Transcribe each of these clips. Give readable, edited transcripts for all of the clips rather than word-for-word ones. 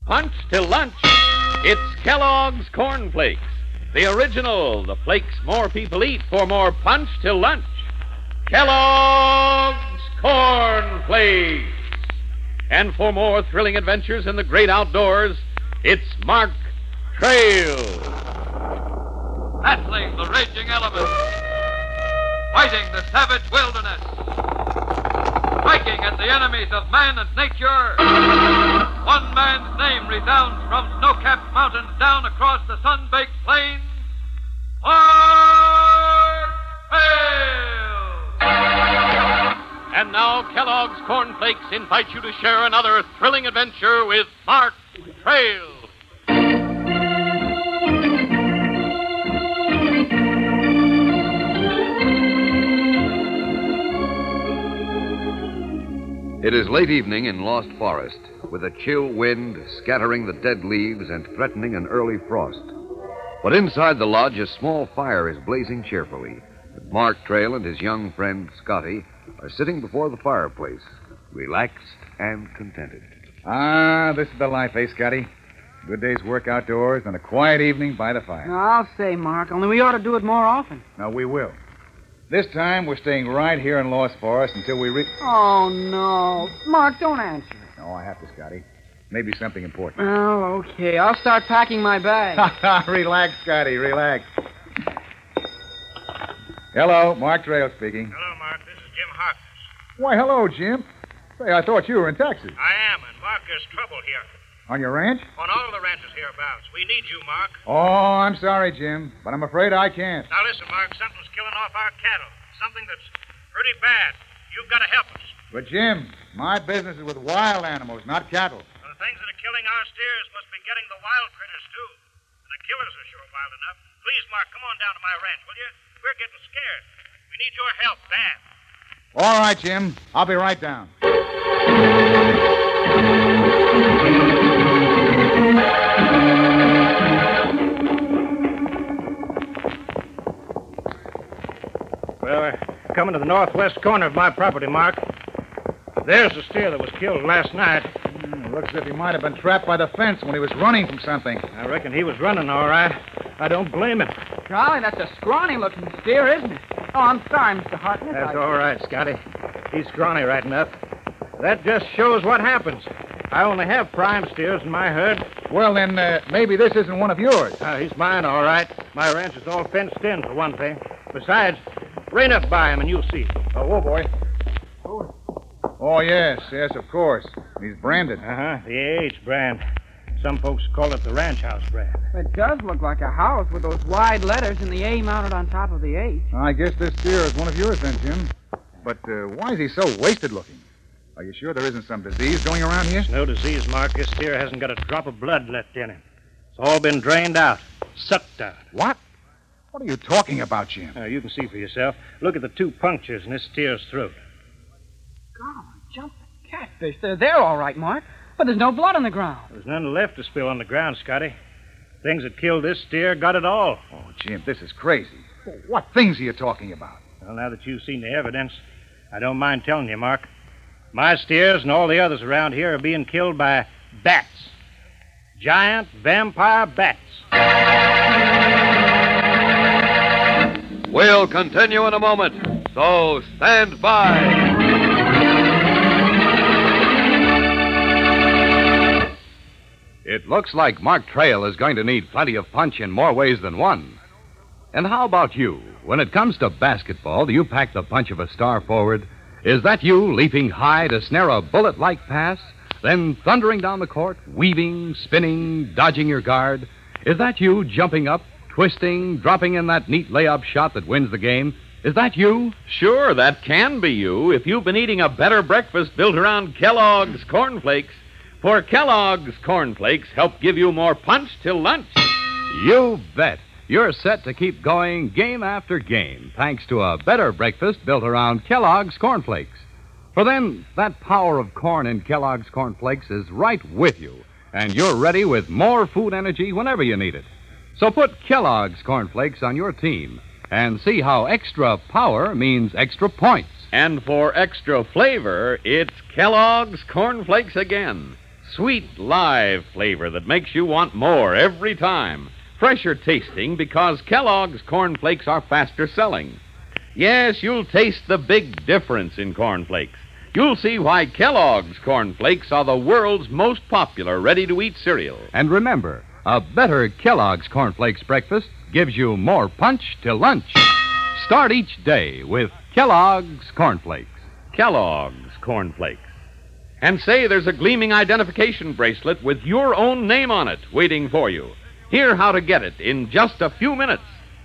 punch till lunch. It's Kellogg's Corn Flakes. The original, the flakes more people eat for more punch till lunch. Kellogg's Corn Flakes. And for more thrilling adventures in the great outdoors, it's Mark Trail. Battling the raging elements. Fighting the savage wilderness. Striking at the enemies of man and nature. One man's name resounds from snow-capped mountains down across the sun-baked plains. Mark Trail! And now Kellogg's Corn Flakes invite you to share another thrilling adventure with Mark Trail. It is late evening in Lost Forest, with a chill wind scattering the dead leaves and threatening an early frost. But inside the lodge, a small fire is blazing cheerfully. Mark Trail and his young friend, Scotty, are sitting before the fireplace, relaxed and contented. This is the life, eh, Scotty? Good day's work outdoors and a quiet evening by the fire. No, I'll say, Mark, only we ought to do it more often. No, we will. This time, we're staying right here in Lost Forest until we reach... Oh, no. Mark, don't answer it. No, I have to, Scotty. Maybe something important. Oh, okay. I'll start packing my bag. Relax, Scotty, relax. Hello, Mark Trail speaking. Hello, Mark. This is Jim Harkness. Why, hello, Jim. Say, I thought you were in Texas. I am, and Mark, there's trouble here. On your ranch? On all the ranches hereabouts. We need you, Mark. Oh, I'm sorry, Jim, but I'm afraid I can't. Now, listen, Mark. Something's killing off our cattle. Something that's pretty bad. You've got to help us. But, Jim, my business is with wild animals, not cattle. Well, the things that are killing our steers must be getting the wild critters, too. And the killers are sure wild enough. Please, Mark, come on down to my ranch, will you? We're getting scared. We need your help bad. All right, Jim. I'll be right down. Well, we're coming to the northwest corner of my property, Mark. There's the steer that was killed last night. Looks as if he might have been trapped by the fence when he was running from something. I reckon he was running all right. I don't blame him. Golly, that's a scrawny-looking steer, isn't it? Oh, I'm sorry, Mr. Harkness. That's all right, Scotty. He's scrawny right enough. That just shows what happens. I only have prime steers in my herd. Well, then, maybe this isn't one of yours. He's mine, all right. My ranch is all fenced in, for one thing. Besides, rein up by him and you'll see. Oh, whoa, boy. Oh, yes, of course. He's branded. The AH brand. Some folks call it the ranch house brand. It does look like a house with those wide letters and the A mounted on top of the H. I guess this steer is one of yours then, Jim. But why is he so wasted looking? Are you sure there isn't some disease going around here? There's no disease, Mark. This steer hasn't got a drop of blood left in him. It's all been drained out, sucked out. What? What are you talking about, Jim? You can see for yourself. Look at the two punctures in this steer's throat. God, jumping catfish. They're there all right, Mark. But there's no blood on the ground. There's none left to spill on the ground, Scotty. Things that killed this steer got it all. Oh, Jim, this is crazy. What things are you talking about? Well, now that you've seen the evidence, I don't mind telling you, Mark. My steers and all the others around here are being killed by bats. Giant vampire bats. We'll continue in a moment, so stand by. It looks like Mark Trail is going to need plenty of punch in more ways than one. And how about you? When it comes to basketball, do you pack the punch of a star forward? Is that you leaping high to snare a bullet-like pass, then thundering down the court, weaving, spinning, dodging your guard? Is that you jumping up, twisting, dropping in that neat layup shot that wins the game? Is that you? Sure, that can be you if you've been eating a better breakfast built around Kellogg's Corn Flakes. For Kellogg's Corn Flakes help give you more punch till lunch. You bet. You're set to keep going game after game, thanks to a better breakfast built around Kellogg's Corn Flakes. For then, that power of corn in Kellogg's Corn Flakes is right with you, and you're ready with more food energy whenever you need it. So put Kellogg's Corn Flakes on your team and see how extra power means extra points. And for extra flavor, it's Kellogg's Corn Flakes again. Sweet, live flavor that makes you want more every time. Fresher tasting because Kellogg's Corn Flakes are faster selling. Yes, you'll taste the big difference in Corn Flakes. You'll see why Kellogg's Corn Flakes are the world's most popular ready-to-eat cereal. And remember, a better Kellogg's Corn Flakes breakfast gives you more punch till lunch. Start each day with Kellogg's Corn Flakes. Kellogg's Corn Flakes. And say there's a gleaming identification bracelet with your own name on it waiting for you. Hear how to get it in just a few minutes.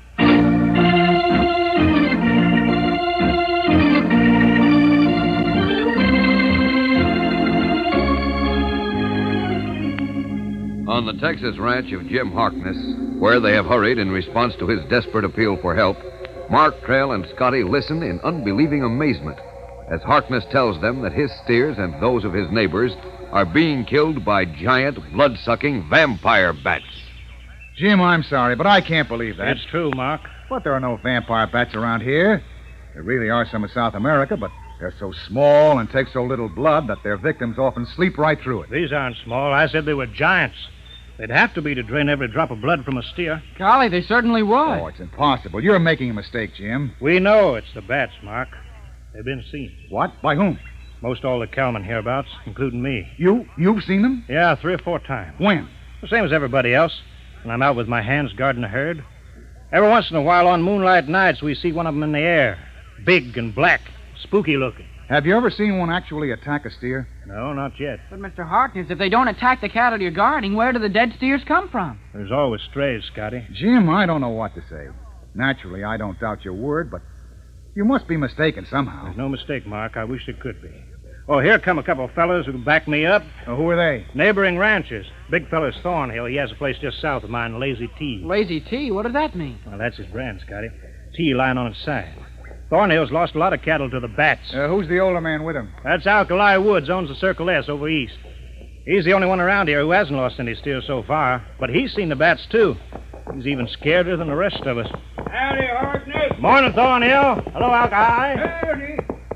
On the Texas ranch of Jim Harkness, where they have hurried in response to his desperate appeal for help, Mark Trail and Scotty listen in unbelieving amazement as Harkness tells them that his steers and those of his neighbors are being killed by giant, blood-sucking vampire bats. Jim, I'm sorry, but I can't believe that. It's true, Mark. But there are no vampire bats around here. There really are some in South America, but they're so small and take so little blood that their victims often sleep right through it. These aren't small. I said they were giants. They'd have to be to drain every drop of blood from a steer. Golly, they certainly would. Oh, it's impossible. You're making a mistake, Jim. We know it's the bats, Mark. They've been seen. What? By whom? Most all the cowmen hereabouts, including me. You've seen them? Yeah, 3 or 4 times. When? The same as everybody else. When I'm out with my hands guarding a herd. Every once in a while on moonlight nights, we see one of them in the air. Big and black. Spooky looking. Have you ever seen one actually attack a steer? No, not yet. But, Mr. Harkness, if they don't attack the cattle you're guarding, where do the dead steers come from? There's always strays, Scotty. Jim, I don't know what to say. Naturally, I don't doubt your word, but you must be mistaken somehow. There's no mistake, Mark. I wish there could be. Oh, here come a couple of fellows who back me up. Who are they? Neighboring ranchers. Big feller's Thornhill. He has a place just south of mine, Lazy T. Lazy T? What does that mean? Well, that's his brand, Scotty. T lying on its side. Thornhill's lost a lot of cattle to the bats. Who's the older man with him? That's Alkali Woods, owns the Circle S over east. He's the only one around here who hasn't lost any steers so far, but he's seen the bats, too. He's even scareder than the rest of us. Howdy, Harkness. Morning, Thornhill. Hello, Alkali. Howdy.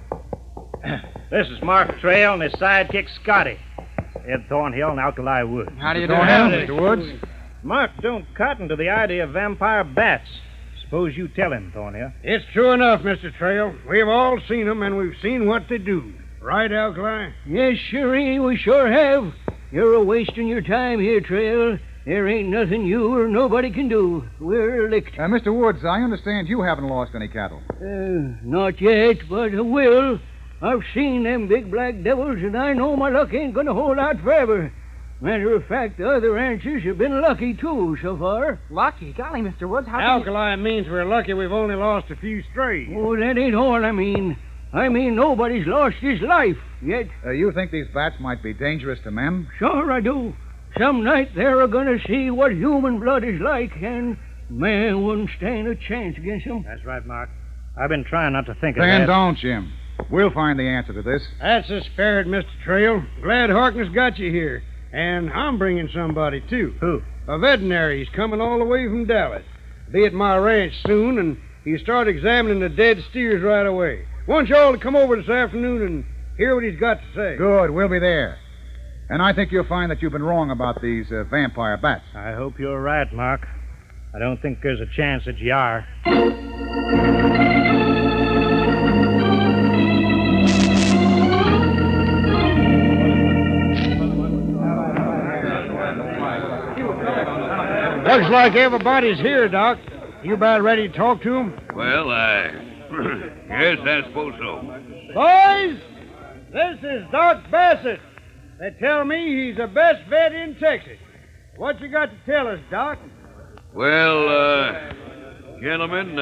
This is Mark Trail and his sidekick, Scotty. Ed Thornhill and Alkali Woods. How do you do? Howdy, Mr. Woods. Mark don't cotton to the idea of vampire bats. Suppose you tell him, Thornhill. It's true enough, Mr. Trail. We've all seen them, and we've seen what they do. Right, Alkali? Yes, sirree, we sure have. You're a-wasting your time here, Trail. There ain't nothing you or nobody can do. We're licked. Mr. Woods, I understand you haven't lost any cattle. Not yet, but I will. I've seen them big black devils, and I know my luck ain't going to hold out forever. Matter of fact, the other ranchers have been lucky, too, so far. Lucky? Golly, Mr. Woods, how can Alkali means we're lucky we've only lost a few strays. Oh, that ain't all I mean. I mean nobody's lost his life yet. You think these bats might be dangerous to men? Sure I do. Some night they're going to see what human blood is like, and man wouldn't stand a chance against them. That's right, Mark. I've been trying not to think of that. Then don't, Jim. We'll find the answer to this. That's the spirit, Mr. Trail. Glad Harkness got you here. And I'm bringing somebody, too. Who? A veterinary. He's coming all the way from Dallas. Be at my ranch soon, and he'll start examining the dead steers right away. Want you all to come over this afternoon and hear what he's got to say. Good. We'll be there. And I think you'll find that you've been wrong about these vampire bats. I hope you're right, Mark. I don't think there's a chance that you are. Looks like everybody's here, Doc. You about ready to talk to him? Well, yes, I suppose so. Boys, this is Doc Bassett. They tell me he's the best vet in Texas. What you got to tell us, Doc? Well, gentlemen,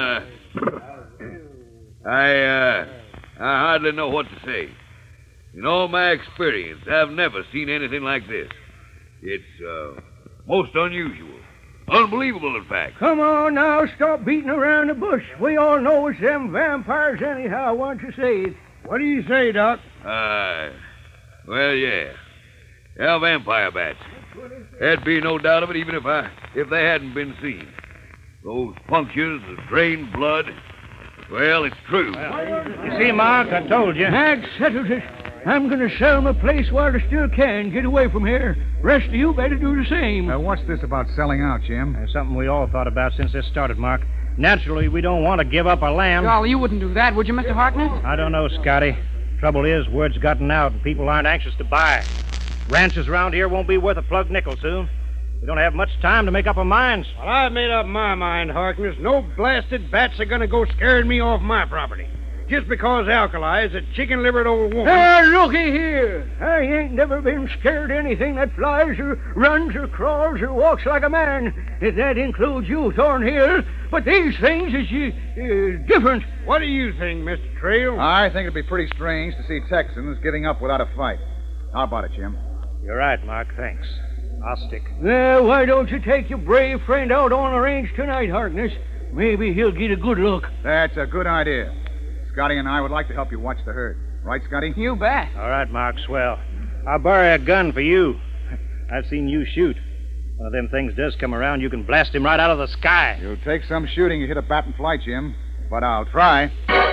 I hardly know what to say. In all my experience, I've never seen anything like this. It's most unusual. Unbelievable, in fact. Come on now, stop beating around the bush. We all know it's them vampires anyhow, once you say it. What do you say, Doc? Well, yeah. Yeah, vampire bats. There'd be no doubt of it, even if they hadn't been seen. Those punctures, the drained blood. Well, it's true. You see, Mark, I told you. That settles it. I'm going to sell my place while I still can. Get away from here. Rest of you better do the same. What's this about selling out, Jim? That's something we all thought about since this started, Mark. Naturally, we don't want to give up our land. Golly, you wouldn't do that, would you, Mr. Harkness? I don't know, Scotty. Trouble is, word's gotten out and people aren't anxious to buy. Ranches around here won't be worth a plug nickel soon. We don't have much time to make up our minds. Well, I've made up my mind, Harkness. No blasted bats are going to go scaring me off my property. Just because Alkali is a chicken-livered old woman. Hey, looky here. I ain't never been scared of anything that flies or runs or crawls or walks like a man. If that includes you, Thornhill. But these things is different. What do you think, Mr. Trail? I think it'd be pretty strange to see Texans giving up without a fight. How about it, Jim? You're right, Mark. Thanks. I'll stick. Well, why don't you take your brave friend out on the range tonight, Harkness? Maybe he'll get a good look. That's a good idea. Scotty and I would like to help you watch the herd. Right, Scotty? You bet. All right, Mark. Swell. I'll borrow a gun for you. I've seen you shoot. One of them things does come around, you can blast him right out of the sky. You'll take some shooting. You hit a bat and fly, Jim. But I'll try.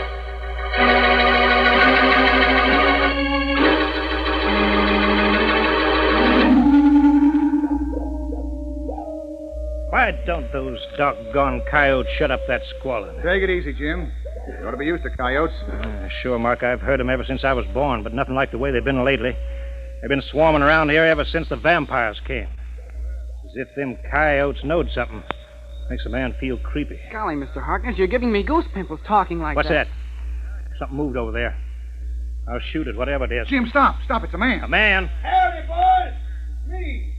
Why don't those doggone coyotes shut up that squalling? Take it easy, Jim. You ought to be used to coyotes. Sure, Mark. I've heard them ever since I was born, but nothing like the way they've been lately. They've been swarming around here ever since the vampires came. As if them coyotes knowed something. Makes a man feel creepy. Golly, Mr. Harkness, you're giving me goose pimples talking like What's that? Something moved over there. I'll shoot it, whatever it is. Jim, stop. Stop. It's a man. A man? Howdy, boys. Me.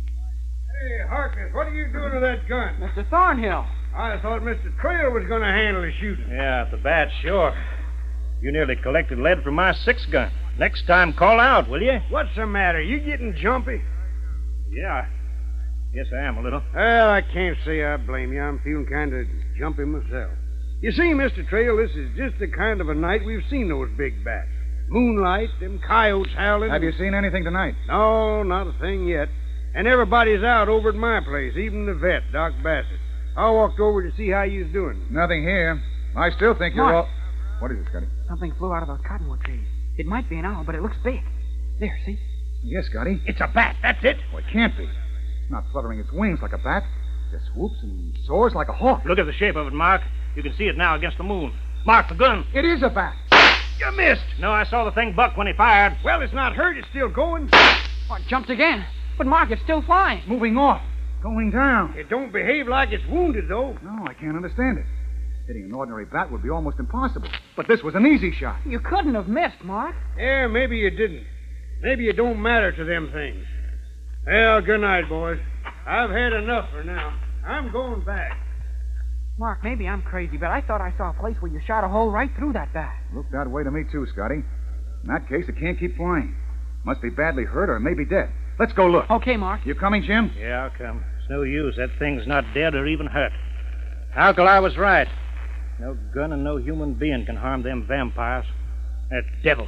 Hey, Harkness, what are you doing with that gun? Mr. Thornhill. I thought Mr. Trail was going to handle the shooting. Yeah, at the bat, sure. You nearly collected lead from my 6-gun. Next time, call out, will you? What's the matter? You getting jumpy? Yeah. Yes, I am a little. Well, I can't say I blame you. I'm feeling kind of jumpy myself. You see, Mr. Trail, this is just the kind of a night we've seen those big bats. Moonlight, them coyotes howling. Have you seen anything tonight? No, not a thing yet. And everybody's out over at my place, even the vet, Doc Bassett. I walked over to see how you was doing. Nothing here. I still think you're Mark. all... What is it, Scotty? Something flew out of those cottonwood trees. It might be an owl, but it looks big. There, see? Yes, Scotty. It's a bat, that's it. Well, it can't be. It's not fluttering its wings like a bat. It just swoops and soars like a hawk. Look at the shape of it, Mark. You can see it now against the moon. Mark, the gun. It is a bat. You missed. No, I saw the thing buck when he fired. Well, it's not hurt. It's still going. Oh, it jumped again. But, Mark, it's still flying. Moving off. Going down. It don't behave like it's wounded, though. No, I can't understand it. Hitting an ordinary bat would be almost impossible. But this was an easy shot. You couldn't have missed, Mark. Yeah, maybe you didn't. Maybe it don't matter to them things. Well, good night, boys. I've had enough for now. I'm going back. Mark, maybe I'm crazy, but I thought I saw a place where you shot a hole right through that bat. Looked that way to me, too, Scotty. In that case, it can't keep flying. Must be badly hurt or maybe dead. Let's go look. Okay, Mark. You coming, Jim? Yeah, I'll come. It's no use. That thing's not dead or even hurt. Alkali was right. No gun and no human being can harm them vampires. They're devils.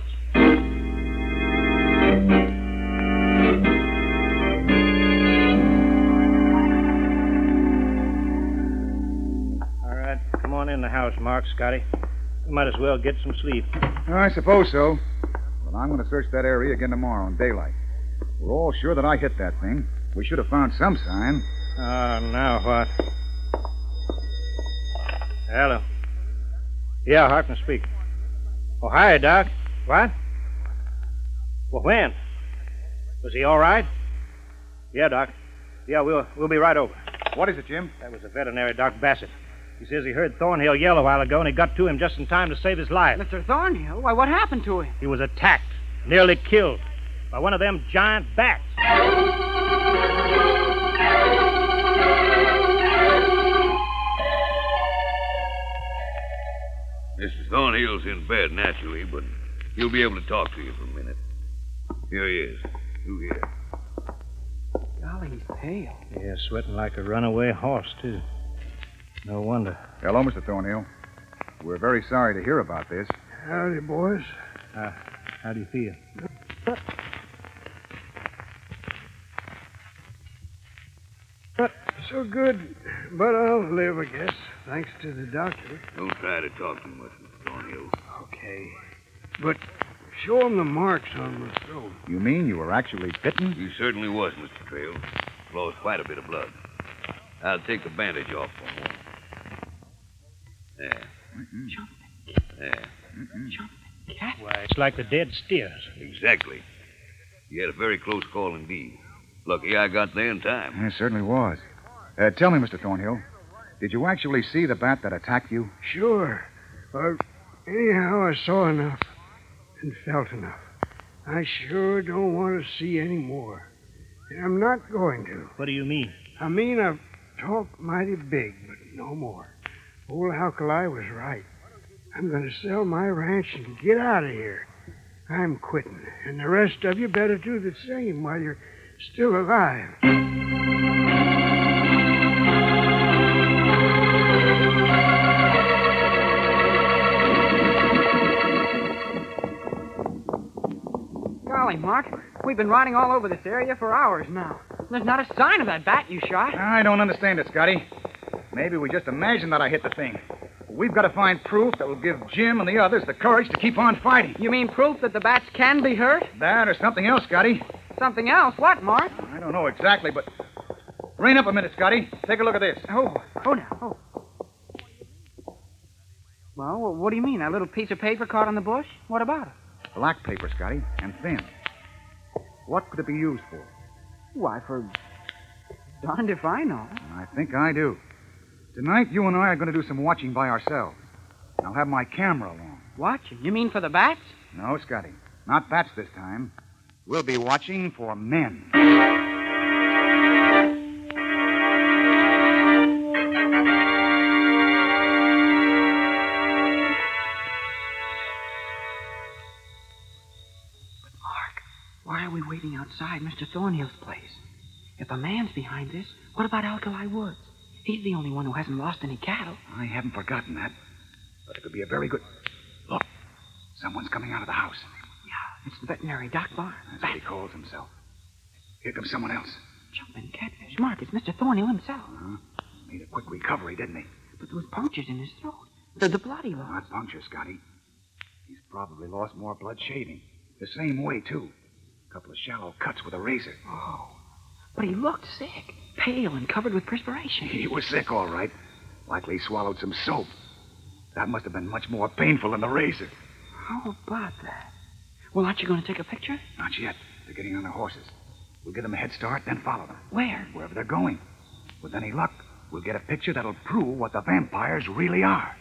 All right, come on in the house, Mark, Scotty. We might as well get some sleep. I suppose so. But I'm going to search that area again tomorrow in daylight. We're all sure that I hit that thing. We should have found some sign. Now what? Hello. Yeah, Harkness speaking. Oh, hi, Doc. What? Well, when? Was he all right? Yeah, Doc. Yeah, we'll be right over. What is it, Jim? That was the veterinary, Doc Bassett. He says he heard Thornhill yell a while ago, and he got to him just in time to save his life. Mr. Thornhill? Why, what happened to him? He was attacked, nearly killed, by one of them giant bats. Mr. Thornhill's in bed, naturally, but he'll be able to talk to you for a minute. Here he is. Through here. Golly, he's pale. Yeah, sweating like a runaway horse, too. No wonder. Hello, Mr. Thornhill. We're very sorry to hear about this. Howdy, boys. How do you feel? Not so good, but I'll live, I guess, thanks to the doctor. Don't try to talk too much, Mr. Thornhill. Okay. But show him the marks on my throat. You mean you were actually bitten? You certainly was, Mr. Trail. Lost quite a bit of blood. I'll take the bandage off for a moment. There. There. Cat? Why, it's like the dead steers. Exactly. You had a very close call indeed. Lucky I got there in time. It certainly was. Tell me, Mr. Thornhill, did you actually see the bat that attacked you? Sure. Anyhow, I saw enough and felt enough. I sure don't want to see any more. And I'm not going to. What do you mean? I mean, I've talked mighty big, but no more. Old Alkali was right. I'm going to sell my ranch and get out of here. I'm quitting, and the rest of you better do the same while you're still alive. Golly, Mark, we've been riding all over this area for hours now. There's not a sign of that bat you shot. I don't understand it, Scotty. Maybe we just imagined that I hit the thing. We've got to find proof that will give Jim and the others the courage to keep on fighting. You mean proof that the bats can be hurt? That or something else, Scotty. Something else? What, Mark? I don't know exactly, but... Rein up a minute, Scotty. Take a look at this. Oh now. Well, what do you mean? That little piece of paper caught on the bush? What about it? Black paper, Scotty, and thin. What could it be used for? Why, for... darned if I know. I think I do. Tonight, you and I are going to do some watching by ourselves. I'll have my camera along. Watching? You mean for the bats? No, Scotty. Not bats this time. We'll be watching for men. Why are we waiting outside Mr. Thornhill's place? If a man's behind this, what about Alkali Woods? He's the only one who hasn't lost any cattle. I haven't forgotten that. But it could be a very good... Look, someone's coming out of the house. Yeah, it's the veterinary Doc Barnes. That's what he calls himself. Here comes someone else. Jumping catfish. Mark, it's Mr. Thornhill himself. Made a quick recovery, didn't he? But there was punctures in his throat. The blood he lost. Not punctures, Scotty. He's probably lost more blood shaving. The same way, too. A couple of shallow cuts with a razor. Oh. But he looked sick, pale and covered with perspiration. He was sick, all right. Likely swallowed some soap. That must have been much more painful than the razor. How about that? Well, aren't you going to take a picture? Not yet. They're getting on their horses. We'll give them a head start, then follow them. Where? Wherever they're going. With any luck, we'll get a picture that'll prove what the vampires really are.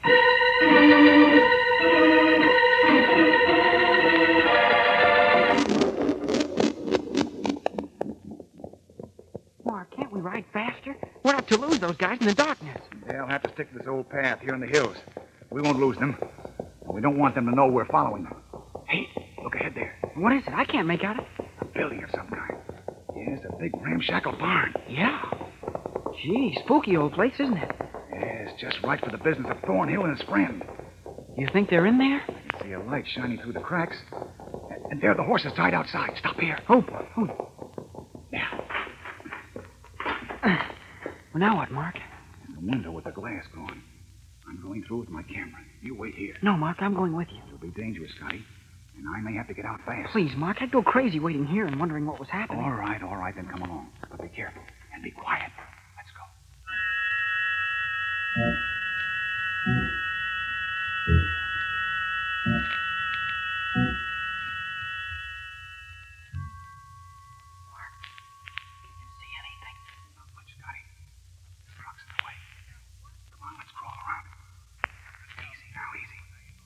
Mark, can't we ride faster? We're not to lose those guys in the darkness. They'll have to stick to this old path here in the hills. We won't lose them. And we don't want them to know we're following them. Hey, look ahead there. What is it? I can't make out it. A building of some kind. Yes, a big ramshackle barn. Yeah. Gee, spooky old place, isn't it? Yes, just right for the business of Thornhill and his friend. You think they're in there? I can see a light shining through the cracks. And there are the horses tied outside. Stop here. Oh. Yeah. Well, now what, Mark? There's a window with the glass gone. I'm going through with my camera. You wait here. No, Mark, I'm going with you. It'll be dangerous, Scotty. And I may have to get out fast. Please, Mark, I'd go crazy waiting here and wondering what was happening. All right, then come along. But be careful and be quiet. Let's go. Mark, can you see anything? Not much, Scotty. The truck's in the way. Come on, let's crawl around. Easy now, easy.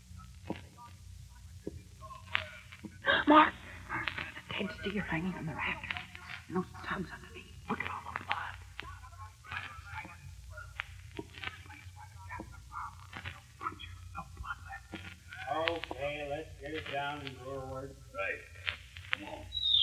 Mark! A dead steer hanging on the rafters. And those tugs underneath. Look at all the blood. Okay, let's get it down and forward. Right. Come on.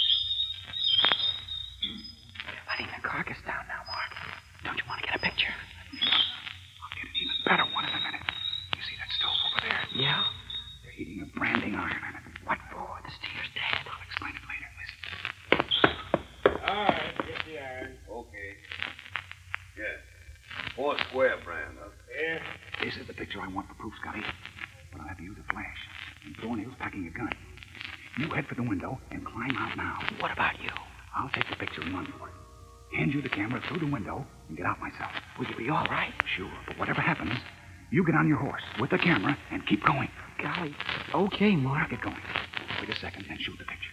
They're letting the carcass down now, Mark. Don't you want to get a picture? I'll get an even better one in a minute. You see that stove over there? Yeah? They're heating a branding iron in it. What for? The steer's dead. I'll explain it later. Listen. All right, get the iron. Okay. Yeah. 4 square brand, huh? Here. This is the picture I want for proof, Scotty. But I'll have to use a flash. And Thornhill's packing a gun. You head for the window and climb out now. What about you? I'll take the picture and run for it. Hand you the camera through the window and get out myself. Will you be all right? Sure, but whatever happens, you get on your horse with the camera and keep going. Golly. Okay, Mark. Get going. Wait a second and shoot the picture.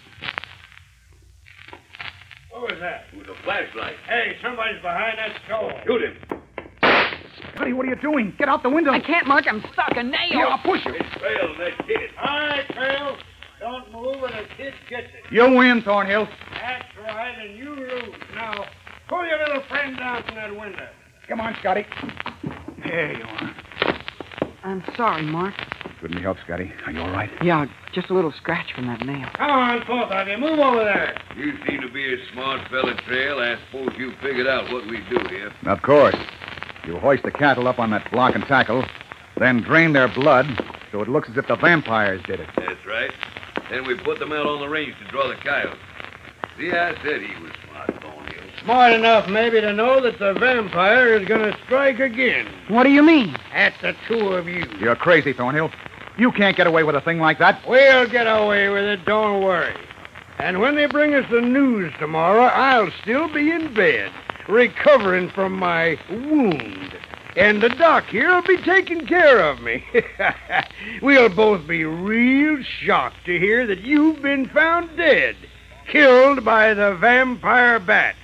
What was that? It was a flashlight. Hey, somebody's behind that stove. Shoot him. Scotty, what are you doing? Get out the window. I can't, Mark. I'm stuck. A nail. Here, I'll push you. It's Trail and that kid. All right, Trail. Don't move or the kid gets it. You win, Thornhill. That's right, and you lose. Now, pull your little friend down from that window. Come on, Scotty. There you are. I'm sorry, Mark. Couldn't be helped, Scotty. Are you all right? Yeah, just a little scratch from that nail. Come on, both of you. Move over there. You seem to be a smart fella, Trail. I suppose you figured out what we do here. Of course. You hoist the cattle up on that block and tackle, then drain their blood so it looks as if the vampires did it. That's right. Then we put them out on the range to draw the coyotes. See, I said he was smart, Thornhill. Smart enough, maybe, to know that the vampire is going to strike again. What do you mean? At the two of you. You're crazy, Thornhill. You can't get away with a thing like that. We'll get away with it, don't worry. And when they bring us the news tomorrow, I'll still be in bed, recovering from my wound. And the doc here will be taking care of me. We'll both be real shocked to hear that you've been found dead, killed by the vampire bat.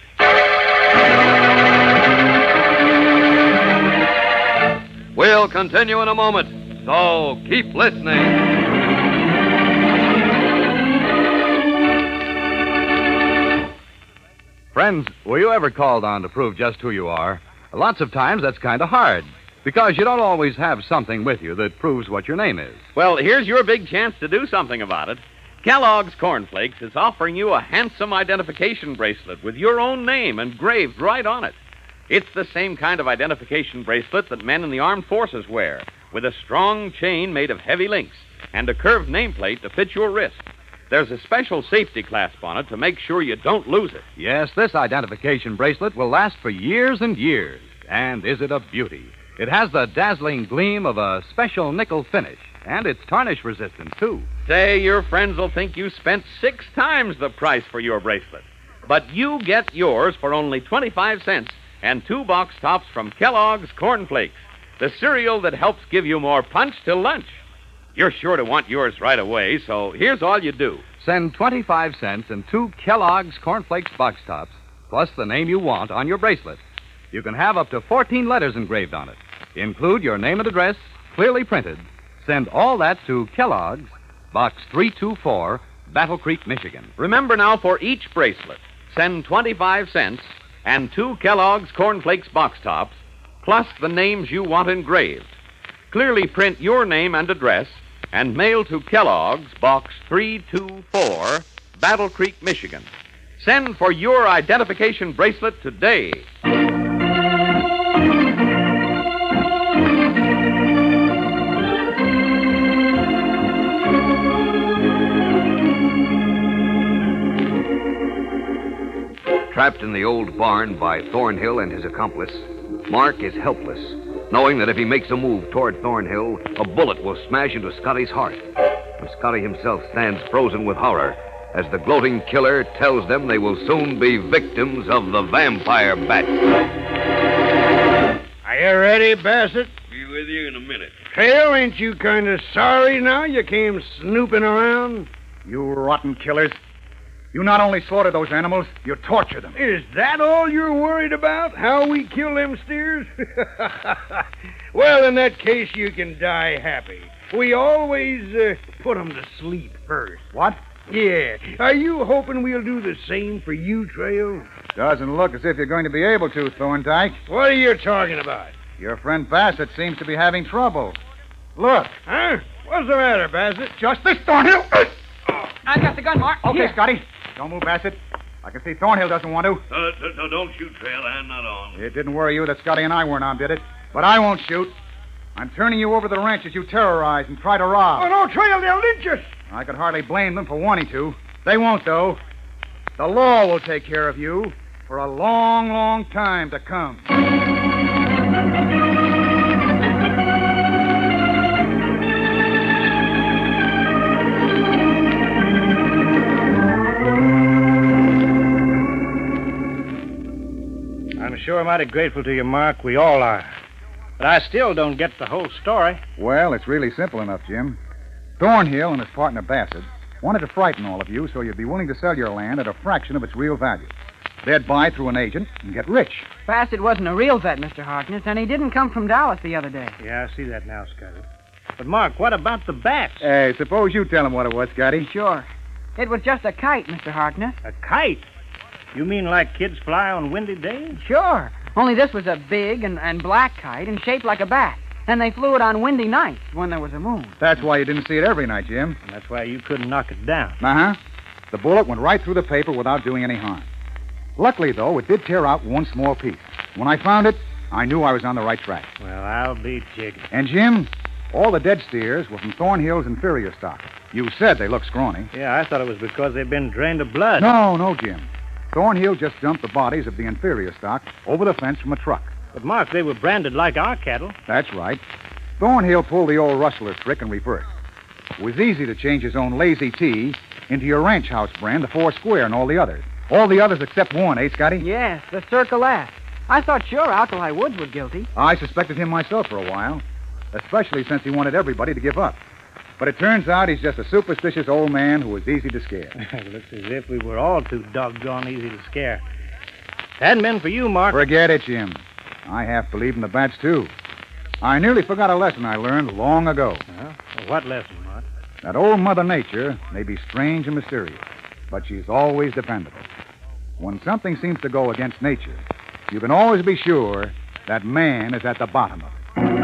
We'll continue in a moment, so keep listening. Friends, were you ever called on to prove just who you are? Lots of times that's kind of hard, because you don't always have something with you that proves what your name is. Well, here's your big chance to do something about it. Kellogg's Corn Flakes is offering you a handsome identification bracelet with your own name engraved right on it. It's the same kind of identification bracelet that men in the armed forces wear, with a strong chain made of heavy links and a curved nameplate to fit your wrist. There's a special safety clasp on it to make sure you don't lose it. Yes, this identification bracelet will last for years and years. And is it a beauty? It has the dazzling gleam of a special nickel finish, and it's tarnish resistant, too. Say, your friends will think you spent 6 times the price for your bracelet. But you get yours for only 25 cents and 2 box tops from Kellogg's Corn Flakes, the cereal that helps give you more punch till lunch. You're sure to want yours right away, so here's all you do. Send 25 cents and 2 Kellogg's Corn Flakes box tops, plus the name you want on your bracelet. You can have up to 14 letters engraved on it. Include your name and address, clearly printed. Send all that to Kellogg's, Box 324, Battle Creek, Michigan. Remember now, for each bracelet, send 25 cents and 2 Kellogg's Corn Flakes box tops, plus the names you want engraved. Clearly print your name and address and mail to Kellogg's, Box 324, Battle Creek, Michigan. Send for your identification bracelet today. Trapped in the old barn by Thornhill and his accomplice, Mark is helpless, knowing that if he makes a move toward Thornhill, a bullet will smash into Scotty's heart. And Scotty himself stands frozen with horror as the gloating killer tells them they will soon be victims of the vampire bat. Are you ready, Bassett? Be with you in a minute. Trail, ain't you kind of sorry now you came snooping around? You rotten killers. You not only slaughter those animals, you torture them. Is that all you're worried about? How we kill them steers? Well, in that case, you can die happy. We always put them to sleep first. What? Yeah. Are you hoping we'll do the same for you, Trail? Doesn't look as if you're going to be able to, Thorndyke. What are you talking about? Your friend Bassett seems to be having trouble. Look. Huh? What's the matter, Bassett? Just this, Thornhill. I got the gun, Mark. Okay, Here. Scotty. Don't move, Bassett. I can see Thornhill doesn't want to. Don't shoot, Trail. I'm not on. It didn't worry you that Scotty and I weren't on, did it? But I won't shoot. I'm turning you over to the ranches you terrorize and try to rob. Oh, no, Trail, they'll lynch us. I could hardly blame them for wanting to. They won't, though. The law will take care of you for a long, long time to come. I'm sure mighty grateful to you, Mark. We all are. But I still don't get the whole story. Well, it's really simple enough, Jim. Thornhill and his partner Bassett wanted to frighten all of you so you'd be willing to sell your land at a fraction of its real value. They'd buy through an agent and get rich. Bassett wasn't a real vet, Mr. Harkness, and he didn't come from Dallas the other day. Yeah, I see that now, Scotty. But, Mark, what about the bats? Hey, suppose you tell him what it was, Scotty. Sure. It was just a kite, Mr. Harkness. A kite? You mean like kids fly on windy days? Sure. Only this was a big and black kite and shaped like a bat. And they flew it on windy nights when there was a moon. That's why you didn't see it every night, Jim. And that's why you couldn't knock it down. Uh-huh. The bullet went right through the paper without doing any harm. Luckily, though, it did tear out one small piece. When I found it, I knew I was on the right track. Well, I'll be jiggered. And, Jim, all the dead steers were from Thornhill's inferior stock. You said they looked scrawny. Yeah, I thought it was because they'd been drained of blood. No, Jim. Thornhill just dumped the bodies of the inferior stock over the fence from a truck. But, Mark, they were branded like our cattle. That's right. Thornhill pulled the old rustler trick in reverse. It was easy to change his own Lazy T into your ranch house brand, the Four Square, and all the others. All the others except one, eh, Scotty? Yes, the Circle S. I thought sure Alkali Woods was guilty. I suspected him myself for a while, especially since he wanted everybody to give up. But it turns out he's just a superstitious old man who was easy to scare. Looks as if we were all too doggone easy to scare. If it hadn't been for you, Mark. Forget it, Jim. I half believe in the bats, too. I nearly forgot a lesson I learned long ago. Well, what lesson, Mark? That old Mother Nature may be strange and mysterious, but she's always dependable. When something seems to go against nature, you can always be sure that man is at the bottom of it.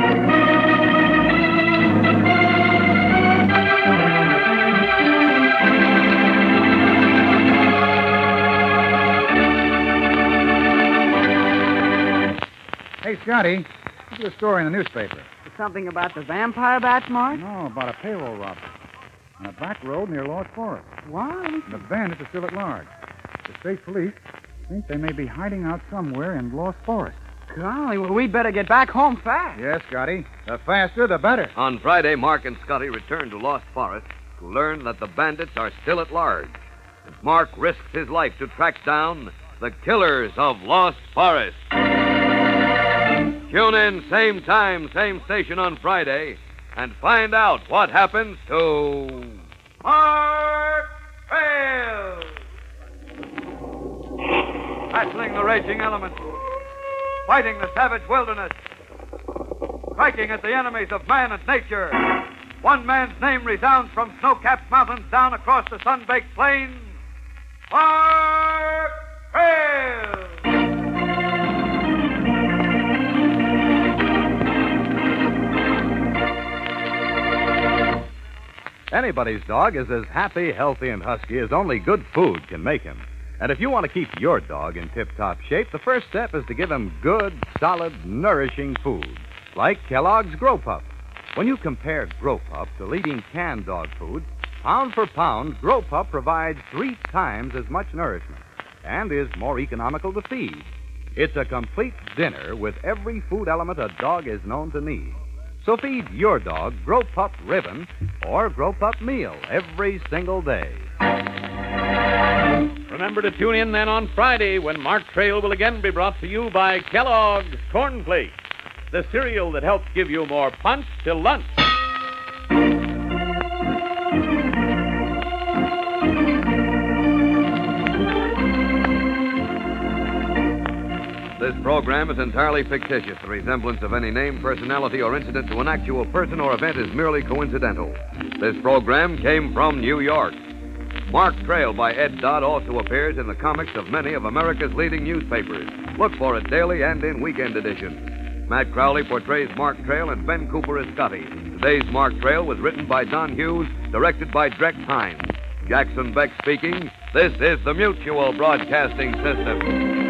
Hey, Scotty, look at a story in the newspaper. Something about the vampire bats, Mark? No, about a payroll robbery on a back road near Lost Forest. What? And the bandits are still at large. The state police think they may be hiding out somewhere in Lost Forest. Golly, well, we'd better get back home fast. Yes, Scotty. The faster, the better. On Friday, Mark and Scotty returned to Lost Forest to learn that the bandits are still at large. And Mark risks his life to track down the killers of Lost Forest. Tune in, same time, same station on Friday, and find out what happens to Mark Trail. Battling the raging elements, fighting the savage wilderness, striking at the enemies of man and nature. One man's name resounds from snow-capped mountains down across the sun-baked plains. Mark Trail! Anybody's dog is as happy, healthy, and husky as only good food can make him. And if you want to keep your dog in tip-top shape, the first step is to give him good, solid, nourishing food, like Kellogg's Grow Pup. When you compare Grow Pup to leading canned dog food, pound for pound, Grow Pup provides 3 times as much nourishment and is more economical to feed. It's a complete dinner with every food element a dog is known to need. So feed your dog Grow Pup Ribbon or Grow Pup Meal every single day. Remember to tune in then on Friday when Mark Trail will again be brought to you by Kellogg's Corn Flakes, the cereal that helps give you more punch till lunch. This program is entirely fictitious. The resemblance of any name, personality, or incident to an actual person or event is merely coincidental. This program came from New York. Mark Trail by Ed Dodd also appears in the comics of many of America's leading newspapers. Look for it daily and in weekend editions. Matt Crowley portrays Mark Trail and Ben Cooper as Scotty. Today's Mark Trail was written by Don Hughes, directed by Drex Hines. Jackson Beck speaking. This is the Mutual Broadcasting System.